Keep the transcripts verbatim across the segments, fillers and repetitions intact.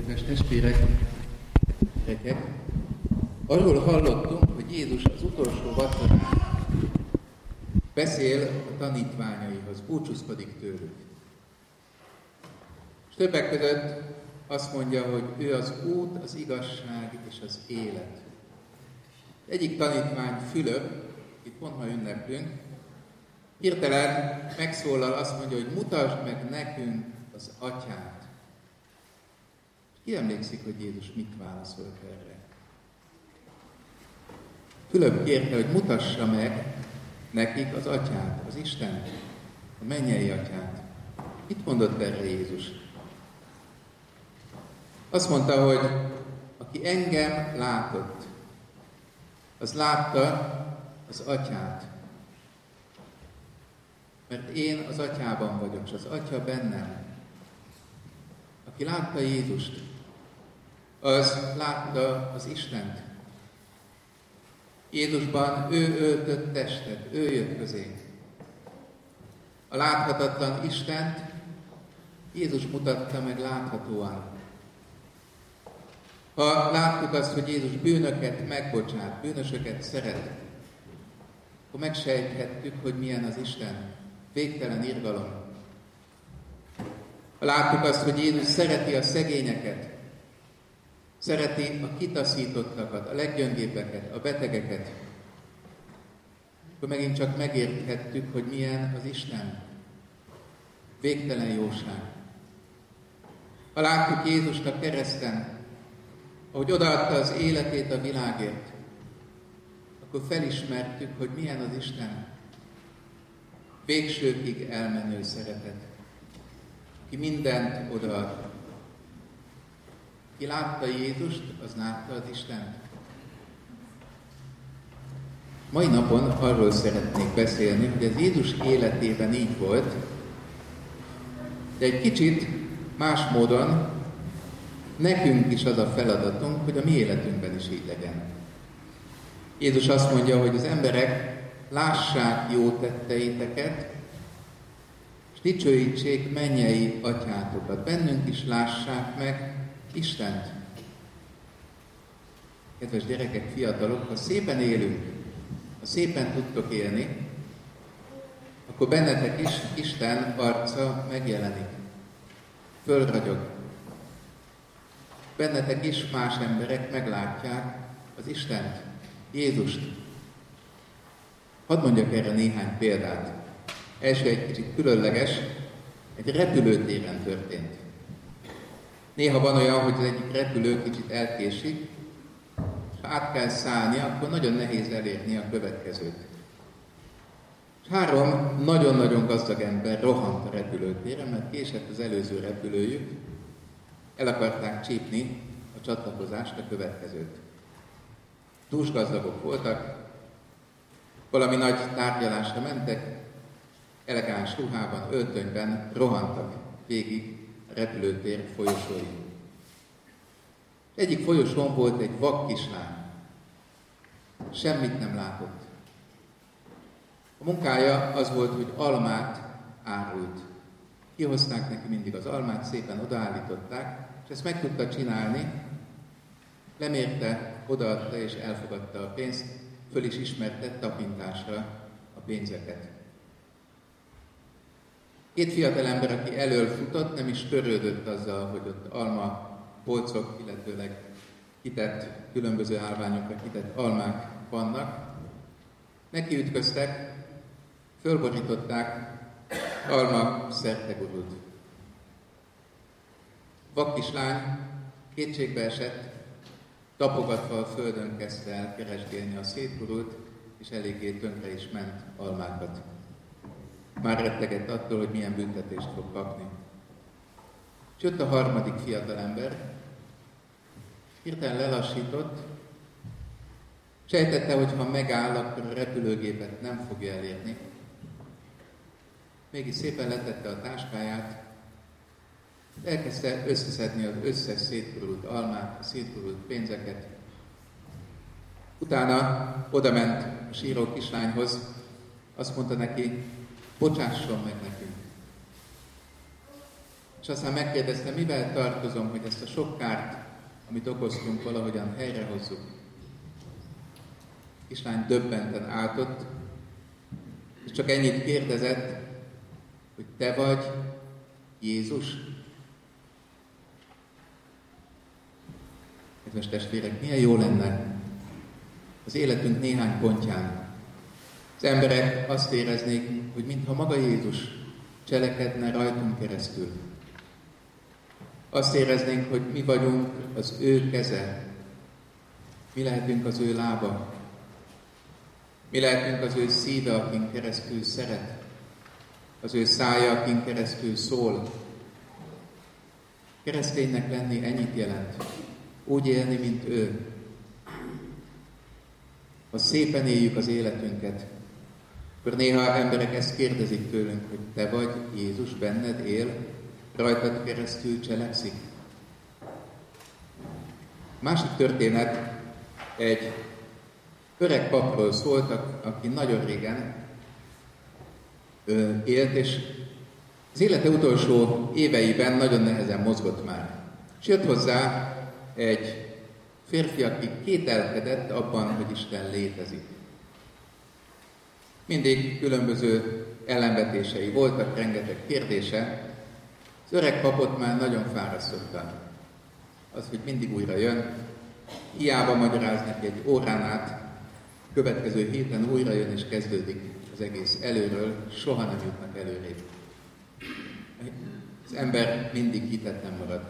Kedves testvérek, gyerekek, arról hallottunk, hogy Jézus az utolsó vacsorán beszél a tanítványaihoz, búcsúzkodik tőlük. És többek között azt mondja, hogy ő az út, az igazság és az élet. Egyik tanítvány, Fülöp, itt pont ma ünneplünk, hirtelen megszólal, azt mondja, hogy mutasd meg nekünk az Atyát. Ki emlékszik, hogy Jézus mit válaszolt erre? Fülöp kérte, hogy mutassa meg nekik az Atyát, az Istent, a mennyei Atyát. Mit mondott erre Jézus? Azt mondta, hogy aki engem látott, az látta az Atyát. Mert én az Atyában vagyok, és az Atya bennem. Aki látta Jézust, az látta az Istent. Jézusban ő öltött testet, ő jött közénk. A láthatatlan Istent Jézus mutatta meg láthatóan. Ha láttuk azt, hogy Jézus bűnöket megbocsát, bűnösöket szeret, akkor megsejthettük, hogy milyen az Isten. Végtelen irgalom. Ha láttuk azt, hogy Jézus szereti a szegényeket, szereti a kitaszítottakat, a leggyöngébbeket, a betegeket, akkor megint csak megérthettük, hogy milyen az Isten. Végtelen jóság. Ha láttuk Jézust a kereszten, ahogy odaadta az életét a világért, akkor felismertük, hogy milyen az Isten. Végsőkig elmenő szeretet, ki mindent odaad. Ki látta Jézust, az látta az Istent. Mai napon arról szeretnék beszélni, hogy az Jézus életében így volt, de egy kicsit más módon nekünk is az a feladatunk, hogy a mi életünkben is így legyen. Jézus azt mondja, hogy az emberek lássák jó tetteiteket, és dicsőítsék mennyei atyátokat. Bennünk is lássák meg Istent. Kedves gyerekek, fiatalok, ha szépen élünk, ha szépen tudtok élni, akkor bennetek is Isten arca megjelenik. Fölragyog. Bennetek is más emberek meglátják az Istent, Jézust. Hadd mondjak erre néhány példát. Első egy kicsit különleges, egy repülőtéren történt. Néha van olyan, hogy az egyik repülő kicsit elkésik, és ha át kell szállni, akkor nagyon nehéz elérni a következőt. És három nagyon-nagyon gazdag ember rohant a repülőtéren, mert késett az előző repülőjük, el akarták csípni a csatlakozást, a következőt. Dúsgazdagok voltak, valami nagy tárgyalásra mentek, elegáns ruhában, öltönyben rohantak végig a repülőtér folyosóin. Egyik folyosón volt egy vak kislány. Semmit nem látott. A munkája az volt, hogy almát árult. Kihozták neki mindig az almát, szépen odaállították, és ezt meg tudta csinálni. Lemérte, odaadta és elfogadta a pénzt, föl is ismerte tapintásra a pénzeket. Két fiatalember, aki elől futott, nem is törődött azzal, hogy ott alma polcok, illetőleg kitett, különböző állványokra kitett almák vannak. Neki ütköztek, fölborították alma szertegurút. Vak kislány kétségbe esett, tapogatva a földön kezdte el keresgélni a szétgurult, és eléggé tönkre is ment almákat. Már rettegett attól, hogy milyen büntetést fog kapni. És jött a harmadik fiatalember, hirtelen lelassított, sejtette, hogy ha megáll, akkor a repülőgépet nem fogja elérni. Mégis szépen letette a táskáját, elkezdte összeszedni az összes szétgurult almát, a szétgurult pénzeket. Utána odament a síró kislányhoz, azt mondta neki, bocsásson meg nekünk. És aztán megkérdeztem, mivel tartozom, hogy ezt a sok kárt, amit okoztunk, valahogyan helyrehozzuk. Kislány döbbenten álltott, és csak ennyit kérdezett, hogy te vagy Jézus. Kedves testvérek, milyen jó lenne az életünk néhány pontján. Az emberek azt éreznék, hogy mintha maga Jézus cselekedne rajtunk keresztül. Azt éreznénk, hogy mi vagyunk az ő keze, mi lehetünk az ő lába, mi lehetünk az ő szíve, akin keresztül szeret, az ő szája, akin keresztül szól. Kereszténynek lenni ennyit jelent, úgy élni, mint ő. Ha szépen éljük az életünket, akkor néha emberek ezt kérdezik tőlünk, hogy te vagy Jézus, benned él, rajtad keresztül cselekszik. Másik történet egy öreg papról szóltak, aki nagyon régen élt, és az élete utolsó éveiben nagyon nehezen mozgott már. És jött hozzá egy férfi, aki kételkedett abban, hogy Isten létezik. Mindig különböző ellenvetései voltak, rengeteg kérdése. Az öreg papot már nagyon fárasztotta. Az, hogy mindig újra jön, hiába magyaráz neki egy órán át, következő héten újra jön és kezdődik az egész előről, soha nem jutnak előrébb. Az ember mindig hitetlen marad.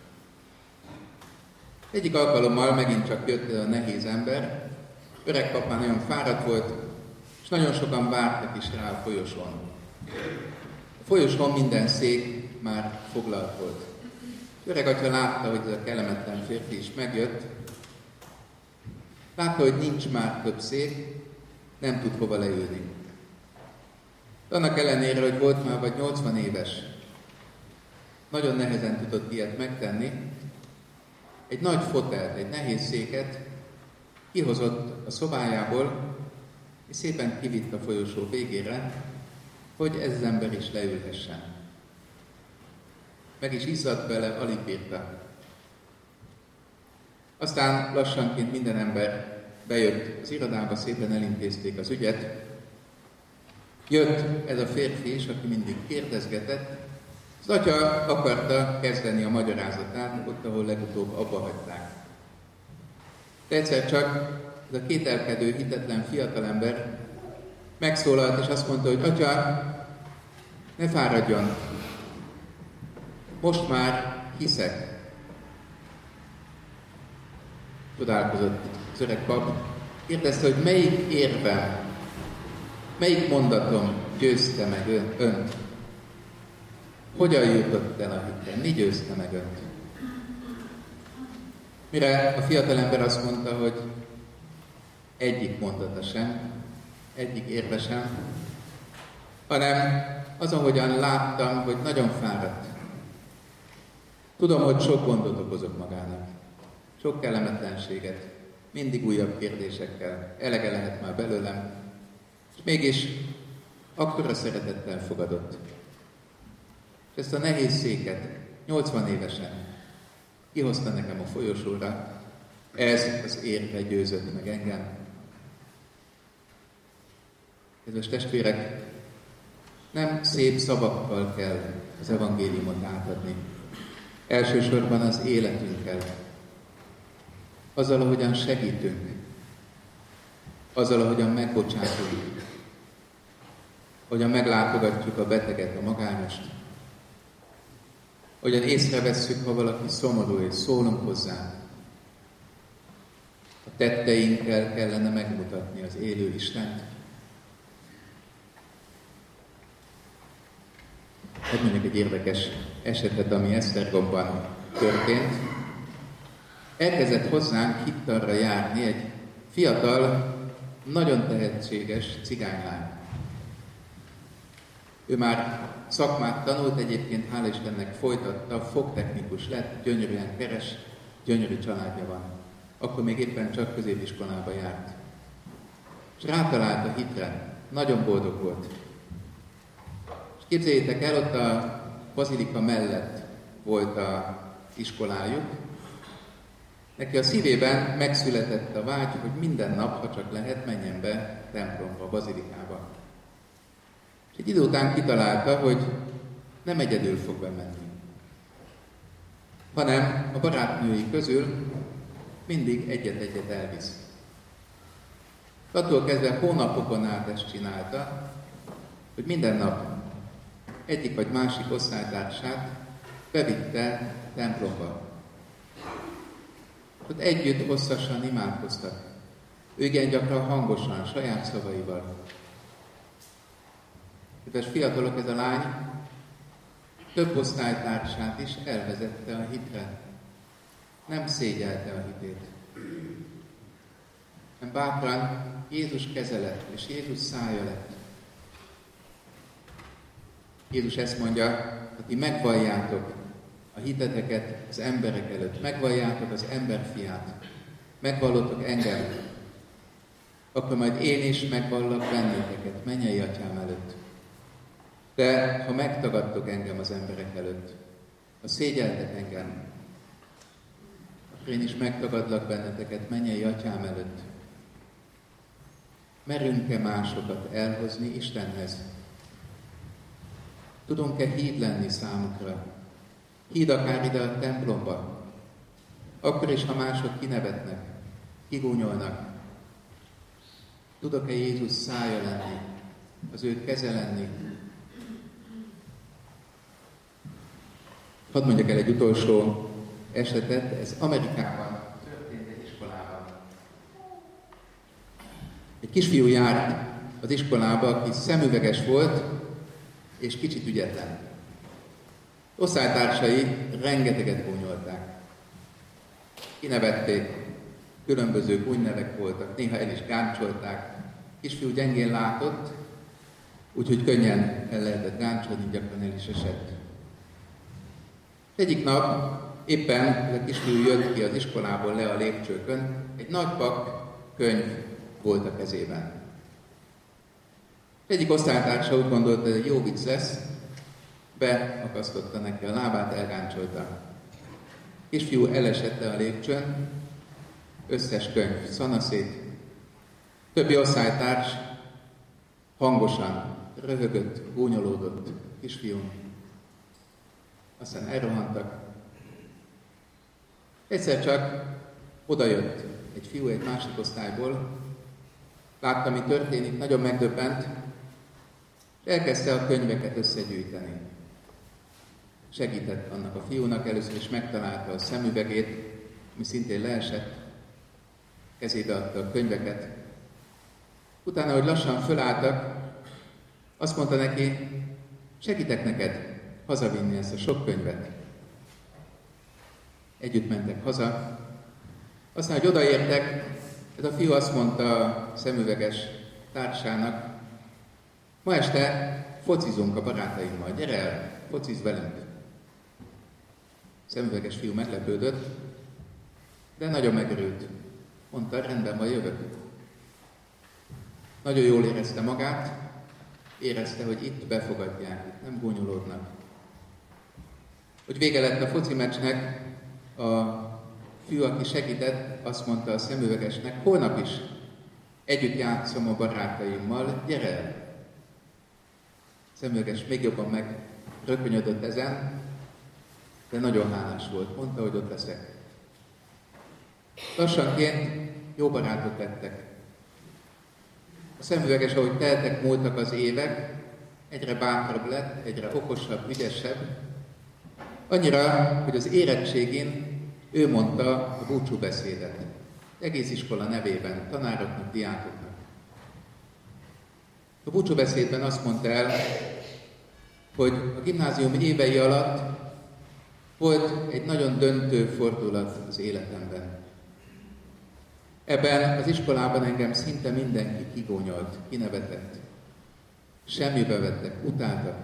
Egyik alkalommal megint csak jött a nehéz ember, öreg pap már nagyon fáradt volt, és nagyon sokan vártak is rá a folyosón. A folyosón minden szék már foglalt volt. Öreg atya látta, hogy ez a kellemetlen férfi is megjött, látta, hogy nincs már több szék, nem tud hova leülni. De annak ellenére, hogy volt már vagy nyolcvan éves, nagyon nehezen tudott ilyet megtenni, egy nagy fotelt, egy nehéz széket kihozott a szobájából, és szépen kivitt a folyosó végére, hogy ez az ember is leülhessen. Meg is izzadt bele, alig bírta. Aztán lassanként minden ember bejött az irodába, szépen elintézték az ügyet. Jött ez a férfi is, aki mindig kérdezgetett. Az atya akarta kezdeni a magyarázatát, ott, ahol legutóbb abba hagyták. De egyszer csak ez a kételkedő, hitetlen fiatalember megszólalt, és azt mondta, hogy atya, ne fáradjon, most már hiszek. Csodálkozott az öreg pap. Kérdezte, hogy melyik érvem, melyik mondatom győzte meg önt? Hogyan jutott el a hitre? Mi győzte meg önt? Mire a fiatalember azt mondta, hogy egyik mondata sem, egyik érve sem, hanem az, ahogyan láttam, hogy nagyon fáradt. Tudom, hogy sok gondot okozok magának, sok kellemetlenséget, mindig újabb kérdésekkel, elege lehet már belőlem, és mégis akkora szeretettel fogadott. És ezt a nehéz széket nyolcvan évesen kihozta nekem a folyosóra, ez az érve győzött meg engem. Kedves testvérek, nem szép szavakkal kell az evangéliumot átadni. Elsősorban az életünkkel. Azzal, ahogyan segítünk. Azzal, ahogyan megbocsátunk. Ahogyan meglátogatjuk a beteget, a magányost. Ahogyan észrevesszük, ha valaki szomorú, és szólunk hozzá. A tetteinkkel kellene megmutatni az élő Istent. Hadd mondjuk egy érdekes esetet, ami Esztergomban történt. Elkezdett hozzánk hittalra járni egy fiatal, nagyon tehetséges cigánylány. Ő már szakmát tanult, egyébként hál' Istennek folytatta, fogtechnikus lett, gyönyörűen keres, gyönyörű családja van. Akkor még éppen csak középiskolába járt. És rátalált a hitre, nagyon boldog volt. És képzeljétek el, ott a bazilika mellett volt az iskolájuk. Neki a szívében megszületett a vágy, hogy minden nap, ha csak lehet, menjen be templomba, bazilikába. És egy idő után kitalálta, hogy nem egyedül fog bemenni, hanem a barátnői közül mindig egyet-egyet elvisz. Attól kezdve hónapokon át ezt csinálta, hogy minden nap egyik vagy másik osztálytársát bevitte templomba. Ott együtt hosszasan imádkoztak. Ő igen gyakran hangosan, saját szavaival. Kedves fiatalok, ez a lány több osztálytársát is elvezette a hitre. Nem szégyelte a hitét. Nem bátran Jézus keze lett, és Jézus szája lett. Jézus ezt mondja, hogy ti megvalljátok a hiteteket az emberek előtt, megvalljátok az emberfiát, megvallotok engem, akkor majd én is megvallak benneteket, mennyei atyám előtt. De ha megtagadtok engem az emberek előtt, ha szégyeltek engem, akkor én is megtagadlak benneteket mennyei atyám előtt. Merünk-e másokat elhozni Istenhez? Tudunk-e híd lenni számukra? Híd akár ide a templomba. Akkor is, ha mások kinevetnek, kigúnyolnak. Tudok-e Jézus szája lenni? Az ő keze lenni? Hadd mondjak el egy utolsó esetet, ez Amerikában történt egy iskolában. Egy kisfiú járt az iskolába, aki szemüveges volt, és kicsit ügyetlen. Osztálytársai rengeteget gúnyolták. Kinevették, különböző gúnynevek voltak, néha el is gáncsolták. Kisfiú gyengén látott, úgyhogy könnyen el lehetett gáncsolni, gyakran el is esett. Egyik nap éppen a kisfiú jött ki az iskolából le a lépcsőkön, egy nagy pak könyv volt a kezében. Egyik osztálytársa úgy gondolta, hogy jó vicc lesz, beakasztotta neki a lábát, elgáncsolta. Kisfiú elesett le a lépcsőn, összes könyv szanaszét. Többi osztálytárs hangosan röhögött, gúnyolódott kisfiún. Aztán elrohantak. Egyszer csak odajött egy fiú egy másik osztályból, látta, mi történik, nagyon megdöbbent, és elkezdte a könyveket összegyűjteni. Segített annak a fiúnak, először is megtalálta a szemüvegét, ami szintén leesett, kezébe adta a könyveket. Utána, hogy lassan fölálltak, azt mondta neki, segítek neked hazavinni ezt a sok könyvet. Együtt mentek haza. Aztán, hogy odaértek, ez a fiú azt mondta a szemüveges társának, ma este focizunk a barátaimmal, gyere el, focizz velünk. A szemüveges fiú meglepődött, de nagyon megörült. Mondta, rendben van, jövök. Nagyon jól érezte magát, érezte, hogy itt befogadják, itt nem gúnyolódnak. Hogy vége lett a foci meccsnek, a fiú, aki segített, azt mondta a szemüvegesnek, holnap is együtt játszom a barátaimmal, gyere el. A szemüveges még jobban megrökönyödött ezen, de nagyon hálás volt, mondta, hogy ott leszek. Lassanként jó barátok lettek. A szemüveges, ahogy teltek, múltak az évek, egyre bátrabb lett, egyre okosabb, ügyesebb. Annyira, hogy az érettségén ő mondta a búcsúbeszédet. Egész iskola nevében, tanároknak, diákoknak. A búcsúbeszédben azt mondta el, hogy a gimnázium évei alatt volt egy nagyon döntő fordulat az életemben. Ebben az iskolában engem szinte mindenki kigónyolt, kinevetett. Semmibe vettek, utáltak.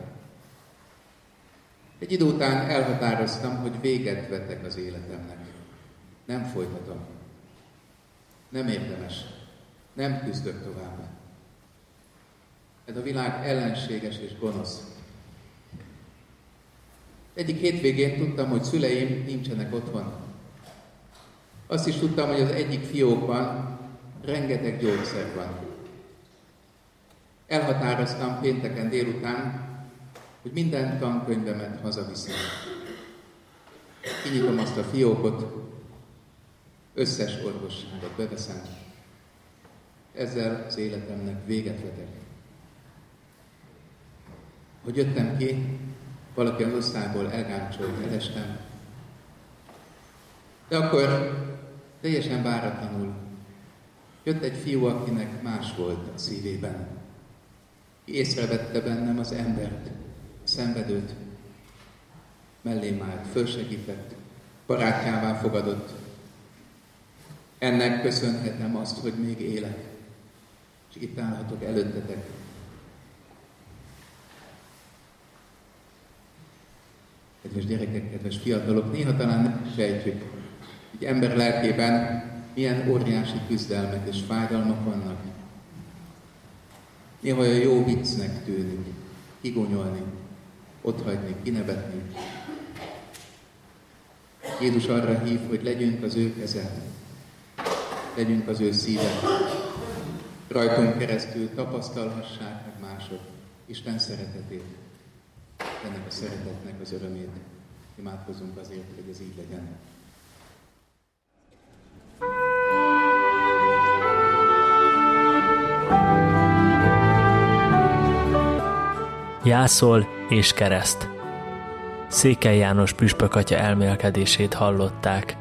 Egy idő után elhatároztam, hogy véget vetek az életemnek. Nem folytatom. Nem érdemes. Nem küzdök tovább. Ez a világ ellenséges és gonosz. Egyik hétvégén tudtam, hogy szüleim nincsenek otthon. Azt is tudtam, hogy az egyik fiókban rengeteg gyógyszer van. Elhatároztam pénteken délután, hogy minden tankönyvemet hazaviszem. Kinyitom azt a fiókot, összes orvosságot beveszem. Ezzel az életemnek véget vetek. Hogy jöttem ki, valaki az osztályból elgáncsolt, elestem. De akkor teljesen váratlanul jött egy fiú, akinek más volt a szívében. Ki észrevette bennem az embert, a szenvedőt, mellém állt, fölsegített, barátjává fogadott. Ennek köszönhetem azt, hogy még élek, és itt állhatok előttetek. Kedves gyerekek, kedves fiatalok, néha talán nem sejtjük, hogy ember lelkében milyen óriási küzdelmek és fájdalmak vannak. Néha olyan jó viccnek tűnik, kigonyolni, otthagyni, kinevetni. Jézus arra hív, hogy legyünk az ő keze, legyünk az ő szíve. Rajtunk keresztül tapasztalhassák meg mások Isten szeretetét, ennek a szeretetnek az örömét. Imádkozunk azért, hogy ez így legyen. Jászol és kereszt. Székely János püspök atya elmélkedését hallották.